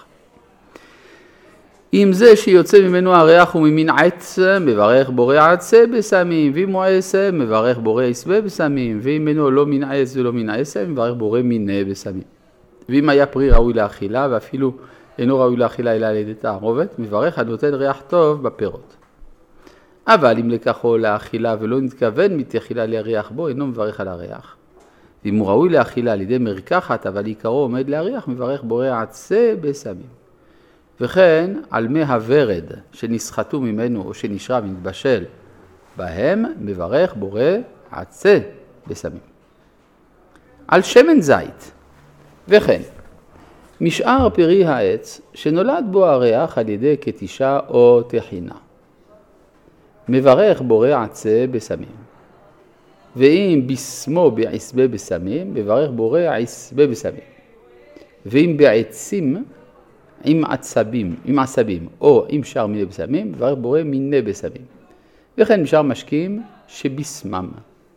אם זה שיוצא ממנו הריח וממין עץ, מברך בורא עצה בסמים, ואם הוא עשה, מברך בורא עשבה בסמים, ואם ממנו לא מן עץ ולא מן עשה, מברך בורא מיני בסמים. ואם היה פרי ראוי לאכילה, ואפילו אינו ראוי לאכילה אלא על ידי תערובת, מברך הנותן ריח טוב בפירות. אבל אם לקחו לאכילה ולא נתכוון מתאכילה להריח בו, אינו מברך על הריח. ואם הוא ראוי לאכילה על ידי מרקחת, אבל עיקרו עומד להריח, מברך בורא עצה בסמים. וכן על מי הוורד שנסחטו ממנו או שנשרה ונתבשל בהם, מברך בורא עצה בסמים. על שמן זית, וכן משאר פרי העץ שנולד בו הריח על ידי כתישה או תחינה, מברך בורא עצה בסמים. ואם בשמו בעשבה בסמים, מברך בורא עשבה בסמים. ואם בעצים עם עצבים או עם שאר מיני בסמים, מברך בורא מיני בסמים. וכן משאר משקים שבשמם.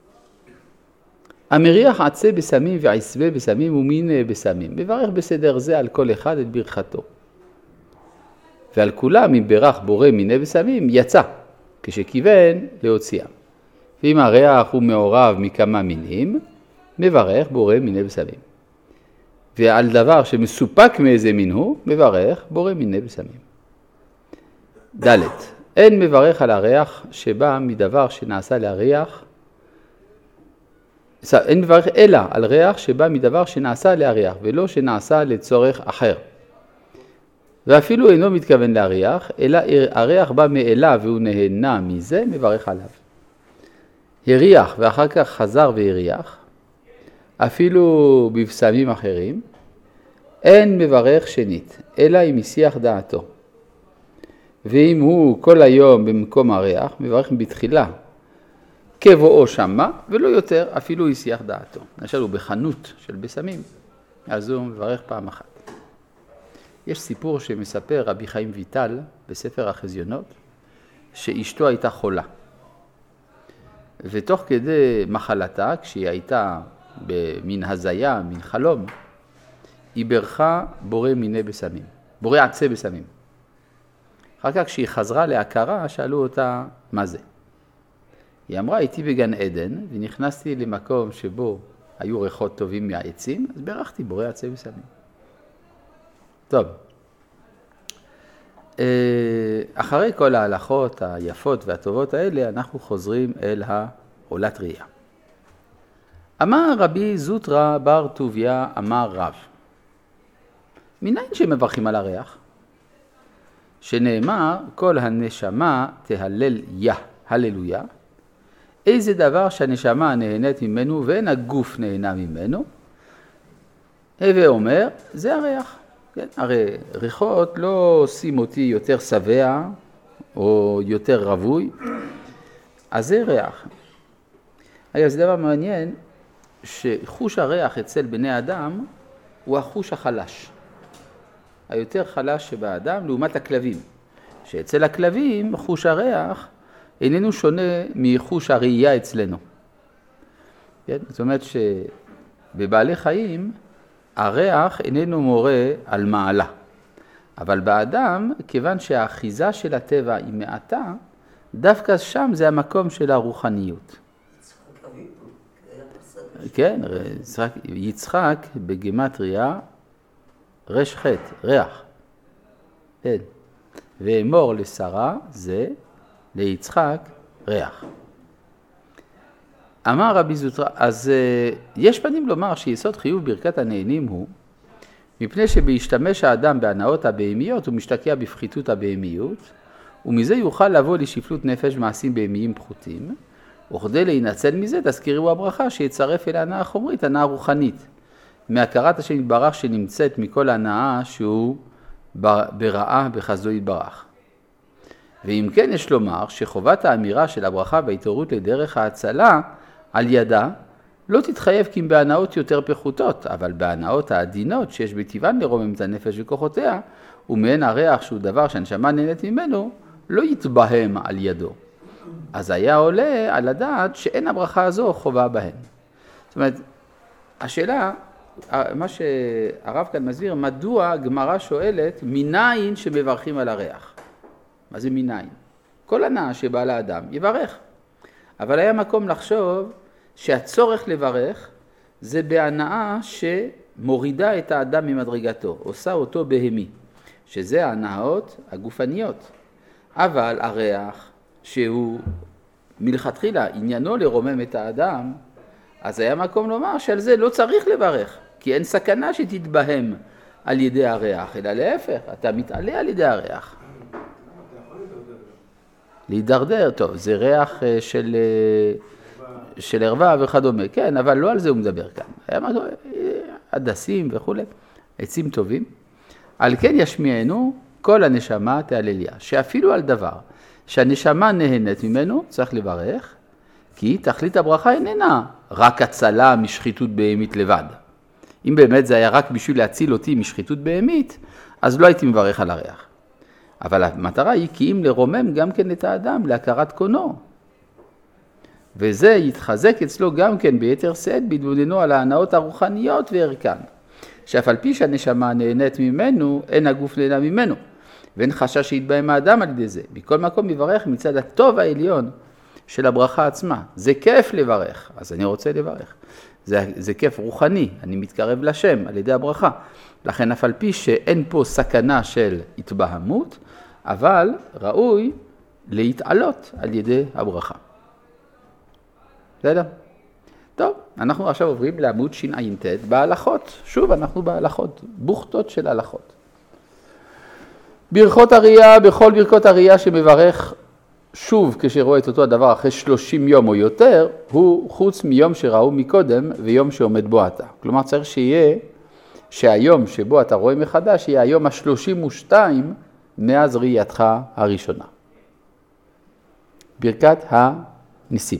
המריח עצה בסמים ועשבה בסמים ומיני בסמים, מברך בסדר זה על כל אחד את ברכתו. ועל כולם אם ברך בורא מיני בסמים יצא, כשכיוון להוציאם. ואם הריח הוא מעורב מכמה מינים, מברך בורא מיני בסמים. ועל דבר שמסופק מאיזה מין הוא, מברך בורא מיני בסמים. ד' אין מברך על הריח שבא מדבר שנעשה להריח, אין מברך אלא על ריח שבא מדבר שנעשה להריח, ולא שנעשה לצורך אחר. ואפילו אינו מתכוון להריח, אלא הריח בא מאליו והוא נהנה מזה, מברך עליו. הריח ואחר כך חזר והריח, אפילו בבשמים אחרים, אין מברך שנית, אלא אם הסיח דעתו. ואם הוא כל היום במקום הריח, מברך בתחילה, כבואו שמה, ולא יותר, אפילו הסיח דעתו. למשל הוא בחנות של בשמים, אז הוא מברך פעם אחת. יש סיפור שמספר רבי חיים ויטל בספר החזיונות, שאשתו הייתה חולה. ותוך כדי מחלתה, כשהיא הייתה במין הזיה, מין חלום, היא ברכה בורא מיני בסמים, בורא עצה בסמים. אחר כך כשהיא חזרה להכרה, שאלו אותה מה זה. היא אמרה, הייתי בגן עדן, ונכנסתי למקום שבו היו ריחות טובים מהעצים, אז ברכתי בורא עצה בסמים. טוב. אחרי כל ההלכות היפות והטובות האלה, אנחנו חוזרים אל העולת ראייה. אמר רבי זוטרא בר טוביה, אמר רב. מניין שמברכים על הריח? שנאמר, כל הנשמה תהלל יה, הללויה. איזה דבר שהנשמה נהנית ממנו ואין הגוף נהנה ממנו, הווה אומר, זה הריח. כן? הרי ריחות לא עושים אותי יותר שבע או יותר רווי, אז זה ריח. אגב, זה דבר מעניין, שחוש הריח אצל בני אדם הוא החוש החלש. היותר חלש שבאדם לעומת הכלבים. שאצל הכלבים חוש הריח איננו שונה מחוש הראייה אצלנו. כן? זאת אומרת שבבעלי חיים הריח איננו מורה על מעלה. אבל באדם, כיוון שהאחיזה של הטבע היא מעטה, דווקא שם זה המקום של הרוחניות. כן, יצחק בגימטריה רש חטא, ריח. כן. ואמור לשרה זה ליצחק ריח. אמר רבי זוטרא, אז יש פנים לומר שיסוד חיוב ברכת הנהנים הוא, מפני שבהשתמש האדם בהנאות הבהמיות הוא משתקע בפחיתות הבהמיות, ומזה יוכל לבוא לשפלות נפש מעשים בהמיים פחותים, וכדי להינצל מזה תזכירו הברכה שיצרף אל ההנאה החומרית, הנאה רוחנית, מהכרת השם יתברך שנמצאת מכל הנאה שהוא ברעה בחסדו יתברך. ואם כן יש לומר שחובת האמירה של הברכה וההתעוררות לדרך ההצלה על ידה לא תתחייב כי אם בהנאות יותר פחותות, אבל בהנאות העדינות שיש בטבען לרומם את הנפש וכוחותיה, ומהן הריח שהוא דבר שהנשמה נהנית ממנו, לא יתבהם על ידו. אז היה עולה על הדעת שאין הברכה הזו חובה בהן. זאת אומרת, השאלה, מה שהרב כאן מסביר, מדוע הגמרא שואלת מניין שמברכים על הריח? מה זה מניין? כל הנאה שבא לאדם יברך. אבל היה מקום לחשוב שהצורך לברך זה בהנאה שמורידה את האדם ממדרגתו, עושה אותו בהמי, שזה ההנאות הגופניות. אבל הריח שהוא מלכתחילה עניינו לרומם את האדם, אז היה מקום לומר שעל זה לא צריך לברך, כי אין סכנה שתתבהם על ידי הריח, אלא להפך, אתה מתעלה על ידי הריח. להידרדר, טוב, זה ריח של ערווה וכדומה, כן, אבל לא על זה הוא מדבר כאן. היה מקום, הדסים וכו', עצים טובים. על כן ישמיענו כל הנשמה תהלליה, שאפילו על דבר שהנשמה נהנית ממנו צריך לברך, כי תכלית הברכה איננה רק הצלה משחיתות בהמית לבד. אם באמת זה היה רק בשביל להציל אותי משחיתות בהמית, אז לא הייתי מברך על הריח. אבל המטרה היא כי אם לרומם גם כן את האדם להכרת קונו. וזה יתחזק אצלו גם כן ביתר שאת בהתבוננו על ההנאות הרוחניות וערכן. שאף על פי שהנשמה נהנית ממנו, אין הגוף נהנה ממנו. ואין חשש שיתבהם האדם על ידי זה. מכל מקום יברך מצד הטוב העליון של הברכה עצמה. זה כיף לברך, אז אני רוצה לברך. זה כיף רוחני, אני מתקרב לשם על ידי הברכה. לכן אף על פי שאין פה סכנה של התבהמות, אבל ראוי להתעלות על ידי הברכה. בסדר? טוב, אנחנו עכשיו עוברים לעמוד שע"ט בהלכות. שוב, אנחנו בהלכות, בוכתות של הלכות. ברכות הראייה, בכל ברכות הראייה שמברך שוב כשרואה את אותו הדבר אחרי 30 יום או יותר, הוא חוץ מיום שראו מקודם ויום שעומד בו אתה. כלומר צריך שיהיה שהיום שבו אתה רואה מחדש יהיה היום ה-32 מאז ראייתך הראשונה. ברכת הניסים.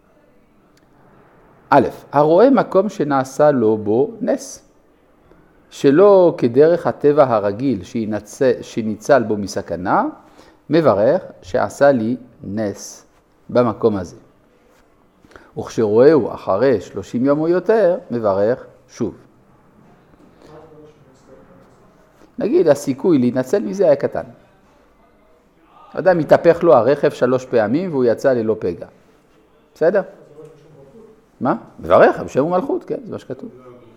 א', הרואה מקום שנעשה לו בו נס, שלא כדרך הטבע הרגיל שניצל בו מסכנה, מברך שעשה לי נס במקום הזה. וכשרואהו אחרי 30 יום או יותר, מברך שוב. נגיד, הסיכוי להינצל מזה היה קטן. אדם מתהפך לו הרכב 3 פעמים והוא יצא ללא פגע. בסדר? מה? מברך, בשם ומלכות, כן, זה מה שכתוב.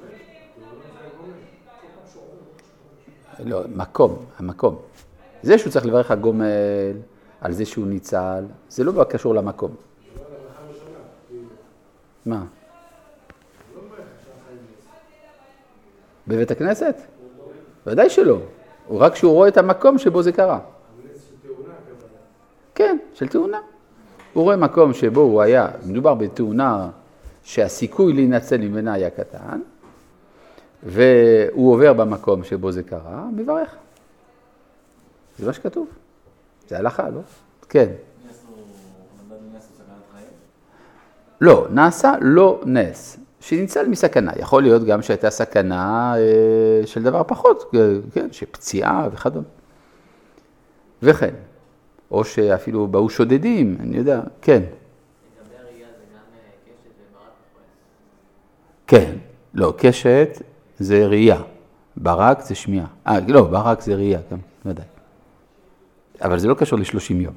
לא, המקום. זה שהוא צריך לברך הגומל, על זה שהוא ניצל, זה לא קשור למקום. מה? בבית הכנסת? ודאי שלא. הוא רק שהוא רואה את המקום שבו זה קרה. כן, של תאונה. הוא רואה מקום שבו הוא היה, מדובר בתאונה שהסיכוי להינצל ממנה היה קטן. והוא עובר במקום שבו זה קרה, מברך. זה מה שכתוב. זה הלכה, לא? כן. לא, נעשה לא נס, שניצל מסכנה. יכול להיות גם שהייתה סכנה של דבר פחות, כן, שפציעה וכדומה. וכן, או שאפילו באו שודדים, אני יודע, כן. לגבי הראייה זה גם קשת וברק וחואל? כן, לא, קשת זה ראייה, ברק זה שמיעה. לא, ברק זה ראייה, גם, לא יודע. אבל זה לא קשור ל-30 יום.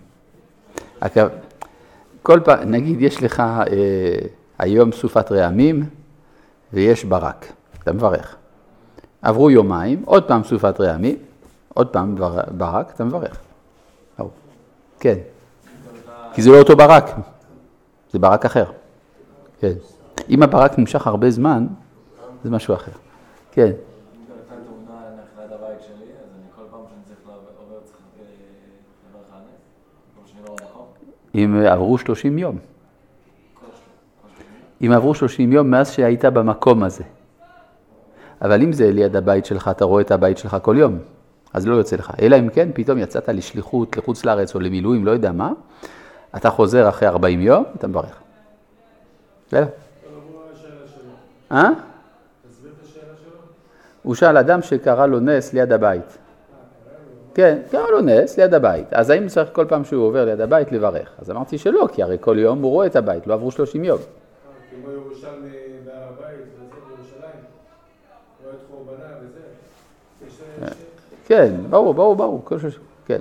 כל פעם, נגיד, יש לך היום סופת רעמים ויש ברק, אתה מברך. עברו יומיים, עוד פעם סופת רעמים, עוד פעם ברק, אתה מברך. כן, כי זה לא אותו ברק, זה ברק אחר. כן. אם הברק נמשך הרבה זמן, זה משהו אחר. כן. אם גם הייתה תאונה ליד הבית שלי, אז אני כל פעם שאני צריך לעובר, צריך לברך על הנס, כמו שאני לא במקום. אם עברו 30 יום. אם עברו 30 יום מאז שהיית במקום הזה. אבל אם זה ליד הבית שלך, אתה רואה את הבית שלך כל יום, אז לא יוצא לך. אלא אם כן, פתאום יצאת לשליחות, לחוץ לארץ או למילואים, לא יודע מה, אתה חוזר אחרי 40 יום, אתה מברך. בסדר? הוא שאל אדם שקרא לו נס ליד הבית. כן, קרא לו נס ליד הבית. אז האם צריך כל פעם שהוא עובר ליד הבית לברך? אז אמרתי שלא, כי הרי כל יום הוא רואה את הבית, לא עברו 30 יום. כמו ירושלמי בהר הבית, וזה בירושלים, רואה את חורבנה וזה. כן, ברור, כן.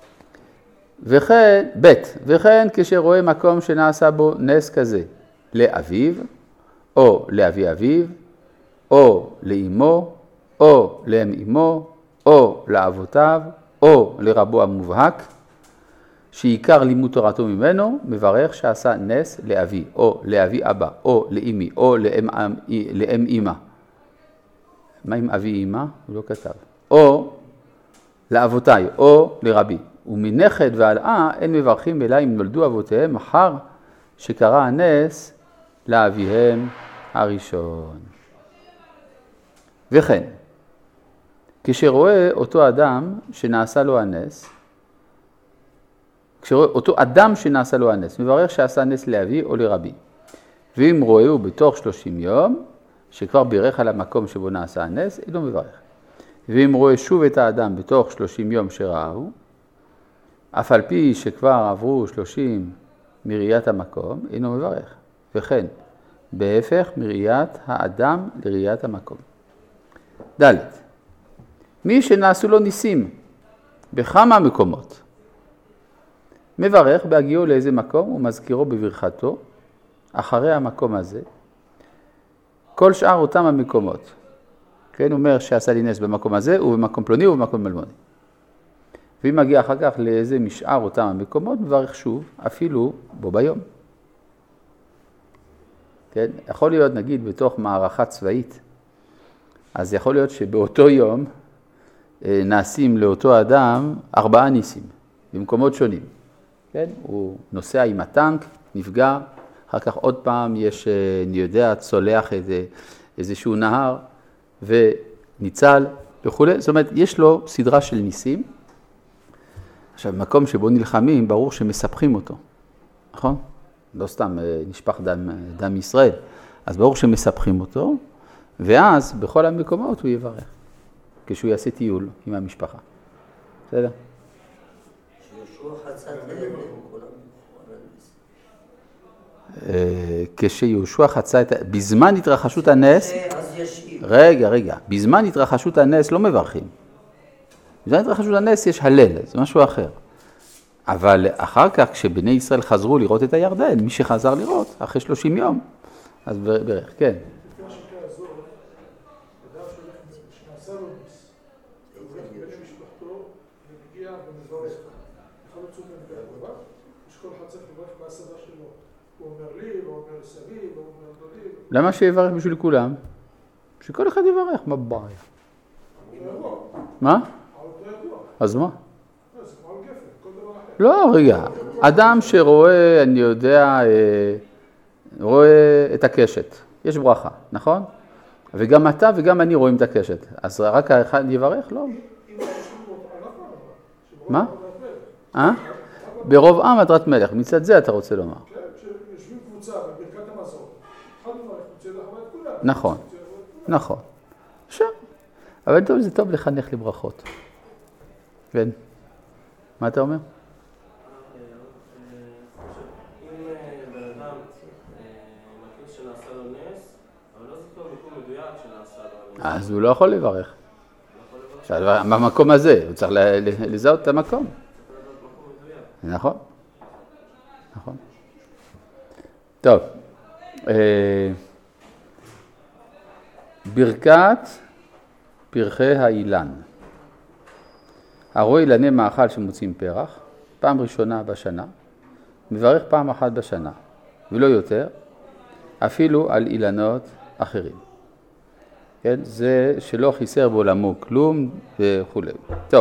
וכן כשרואה מקום שנעשה בו נס כזה, לאביו, או לאבי אביו, או לאמו, או לאם אמו, או לאבותיו, או לרבו המובהק, שעיקר לימוד תורתו ממנו, מברך שעשה נס לאבי, או לאבי אבא, או לאמי, או לאם אמא. מה עם אבי אמא? הוא לא כתב. או לאבותיי, או לרבי. ומנכד ועלאה אין מברכים אלא אם נולדו אבותיהם אחר שקרא הנס לאביהם הראשון. וכן, כשרואה אותו אדם שנעשה לו הנס, כשרואה אותו אדם שנעשה לו הנס, מברך שעשה נס לאבי או לרבי. ואם רואה בתוך 30 יום, שכבר בירך על המקום שבו נעשה הנס, אינו מברך. ואם רואה שוב את האדם בתוך 30 יום שראהו, אף על פי שכבר עברו 30 מראיית המקום, אינו מברך. וכן, בהפך מראיית האדם לראיית המקום. ד' מי שנעשו לו ניסים בכמה מקומות, מברך בהגיעו לאיזה מקום ומזכירו בברכתו, אחרי המקום הזה, כל שאר אותם המקומות. כן, הוא אומר שעשה לי נס במקום הזה, ובמקום פלוני ובמקום מלמוני. ואם מגיע אחר כך לאיזה משאר אותם המקומות, מברך שוב, אפילו בו ביום. כן, יכול להיות, נגיד, בתוך מערכה צבאית, אז יכול להיות שבאותו יום נעשים לאותו אדם 4 ניסים, במקומות שונים. כן, הוא נוסע עם הטנק, נפגע, אחר כך עוד פעם יש, אני יודע, צולח איזשהו נהר, וניצל וכו'. זאת אומרת, יש לו סדרה של ניסים. עכשיו, במקום שבו נלחמים, ברור שמספחים אותו, נכון? לא סתם נשפך דם ישראל. אז ברור שמספחים אותו, ואז בכל המקומות הוא יברך, כשהוא יעשה טיול עם המשפחה. בסדר? שיהושע חצה את הירדן, כולם כשיהושע חצה בזמן התרחשות הנס, רגע, בזמן התרחשות הנס לא מברכים. בזמן התרחשות הנס יש הלל, זה משהו אחר. אבל אחר כך כשבני ישראל חזרו לראות את הירדן, מי שחזר לראות אחרי 30 יום, אז ברך, כן. לפי השקה הזאת, אדם שנעשה לו נס, הוא הולך בני משפחתו ומגיע ומברך. יכול להיות שהוא מברך, שכל אחד צריך לברך בהסדה שלו. הוא אומר לי, הוא אומר סבי, הוא אומר דודי. למה שיברך בשביל כולם? שכל אחד יברך, מה בעיה? מה? אז מה? לא, רגע, אדם שרואה, אני יודע, רואה את הקשת, יש ברכה, נכון? וגם אתה וגם אני רואים את הקשת. אז רק האחד יברך? לא. מה? ברוב עם הדרת מלך. מצד זה אתה רוצה לומר. כן, כשיושבים קבוצה בברכת המזון, אחד מברך, רוצה לחווה את כולם. נכון, נכון. עכשיו, אבל טוב, זה טוב לחנך לברכות. כן. מה אתה אומר? אם בן אדם מרגיש שנעשה לו נס, אבל לא זוכר מקום מדויק שנעשה לו נס. אז הוא לא יכול לברך. במקום הזה, הוא צריך לזהות את המקום. נכון. נכון. טוב. ברכת פרחי האילן. הרואה אילני מאכל שמוצאים פרח, פעם ראשונה בשנה, מברך פעם אחת בשנה, ולא יותר, אפילו על אילנות אחרים. כן? זה שלא חיסר בעולמו כלום וכו'. טוב.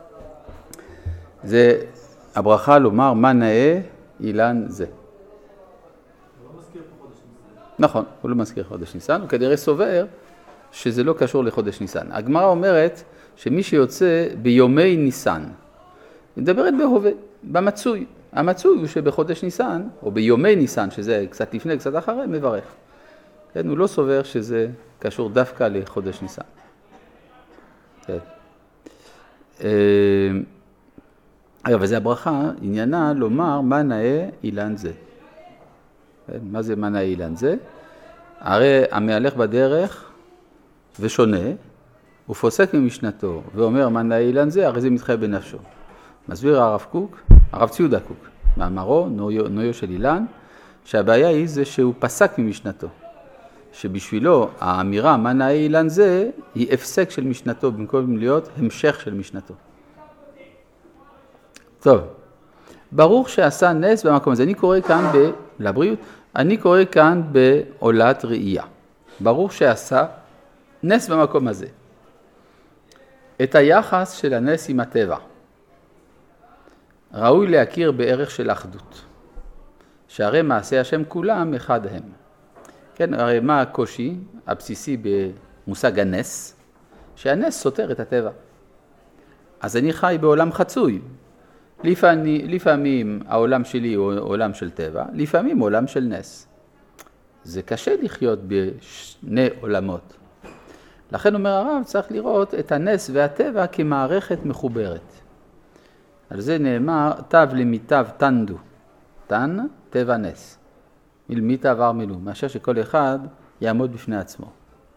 זה הברכה לומר מה נאה אילן זה. הוא לא מזכיר פה חודש ניסן. נכון, הוא לא מזכיר חודש ניסן, הוא כנראה סובר שזה לא קשור לחודש ניסן. הגמרא אומרת שמי שיוצא ביומי ניסן, מדברת בהווה, במצוי. המצוי הוא שבחודש ניסן, או ביומי ניסן, שזה קצת לפני, קצת אחרי, מברך. כן, הוא לא סובר שזה קשור דווקא לחודש ניסן. כן. אגב, וזה הברכה, עניינה לומר מה נאה אילן זה. כן, מה זה מה נאה אילן זה? הרי המהלך בדרך ושונה, הוא פוסק ממשנתו ואומר מה נאה אילן זה, הרי זה מתחייב בנפשו. מסביר הרב ציודה קוק, מאמרו, נויו של אילן, שהבעיה היא זה שהוא פסק ממשנתו. שבשבילו האמירה מה נאה אילן זה, היא הפסק של משנתו, במקום להיות המשך של משנתו. טוב, ברוך שעשה נס במקום הזה. אני קורא כאן לבריאות, אני קורא כאן בעולת ראייה. ברוך שעשה נס במקום הזה. את היחס של הנס עם הטבע. ראוי להכיר בערך של אחדות. שהרי מעשי השם כולם אחד הם. כן, הרי מה הקושי הבסיסי במושג הנס? שהנס סותר את הטבע. אז אני חי בעולם חצוי. לפעמים העולם שלי הוא עולם של טבע, לפעמים עולם של נס. זה קשה לחיות בשני עולמות. לכן אומר הרב, צריך לראות את הנס והטבע כמערכת מחוברת. על זה נאמר, תו למיטב תנדו. תן, טבע נס. מלמיטב ארמלו, מאשר שכל אחד יעמוד בפני עצמו.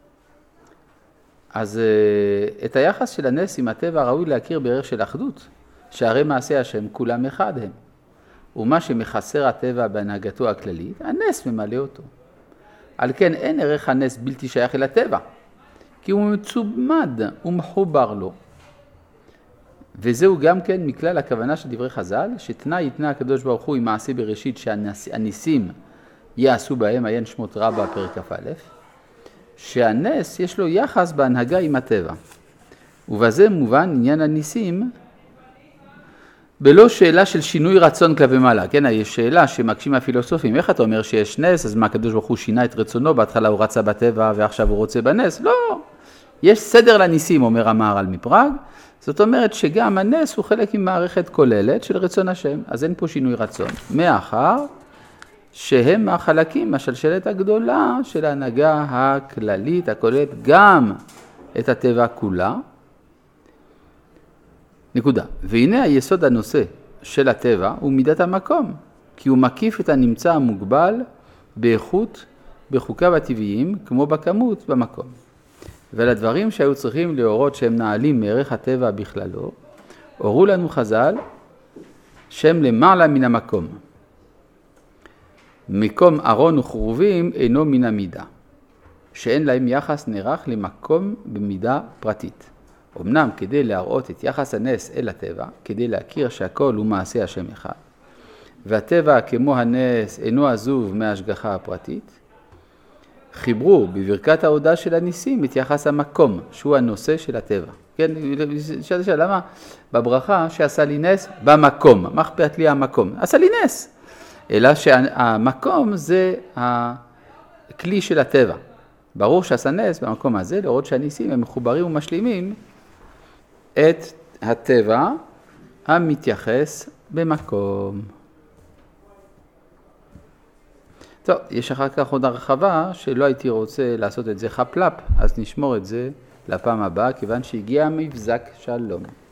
אז את היחס של הנס עם הטבע ראוי להכיר בערך של אחדות. שהרי מעשי השם כולם אחד הם. ומה שמחסר הטבע בהנהגתו הכללית, הנס ממלא אותו. על כן אין ערך הנס בלתי שייך אל הטבע, כי הוא מצומד ומחובר לו. וזהו גם כן מכלל הכוונה של דברי חז"ל, שתנאי יתנה הקדוש ברוך הוא עם מעשה בראשית שהניסים יעשו בהם, עיין שמות רבה פרק כ"א, שהנס יש לו יחס בהנהגה עם הטבע. ובזה מובן עניין הניסים, בלא שאלה של שינוי רצון כלפי מעלה. כן, יש שאלה שמקשים הפילוסופים, איך אתה אומר שיש נס, אז מה הקדוש ברוך הוא שינה את רצונו, בהתחלה הוא רצה בטבע ועכשיו הוא רוצה בנס? לא, יש סדר לניסים, אומר המהר"ל מפראג, זאת אומרת שגם הנס הוא חלק ממערכת כוללת של רצון השם, אז אין פה שינוי רצון. מאחר שהם החלקים, השלשלת הגדולה של ההנהגה הכללית, הכוללת גם את הטבע כולה. נקודה. והנה היסוד הנושא של הטבע הוא מידת המקום, כי הוא מקיף את הנמצא המוגבל באיכות בחוקיו הטבעיים, כמו בכמות במקום. ולדברים שהיו צריכים להורות שהם נעלים מערך הטבע בכללו, הורו לנו חז"ל שהם למעלה מן המקום. מקום ארון וחרובים אינו מן המידה, שאין להם יחס נערך למקום במידה פרטית. אמנם כדי להראות את יחס הנס אל הטבע, כדי להכיר שהכל הוא מעשה השם אחד, והטבע כמו הנס אינו עזוב מהשגחה הפרטית, חיברו בברכת ההודעה של הניסים את יחס המקום, שהוא הנושא של הטבע. כן, שאלה למה בברכה שעשה לי נס במקום, מה אכפת לי המקום? עשה לי נס, אלא שהמקום זה הכלי של הטבע. ברור שעשה נס במקום הזה, לראות שהניסים הם מחוברים ומשלימים את הטבע המתייחס במקום. טוב, יש אחר כך עוד הרחבה שלא הייתי רוצה לעשות את זה חפלפ, אז נשמור את זה לפעם הבאה, כיוון שהגיע המבזק. שלום.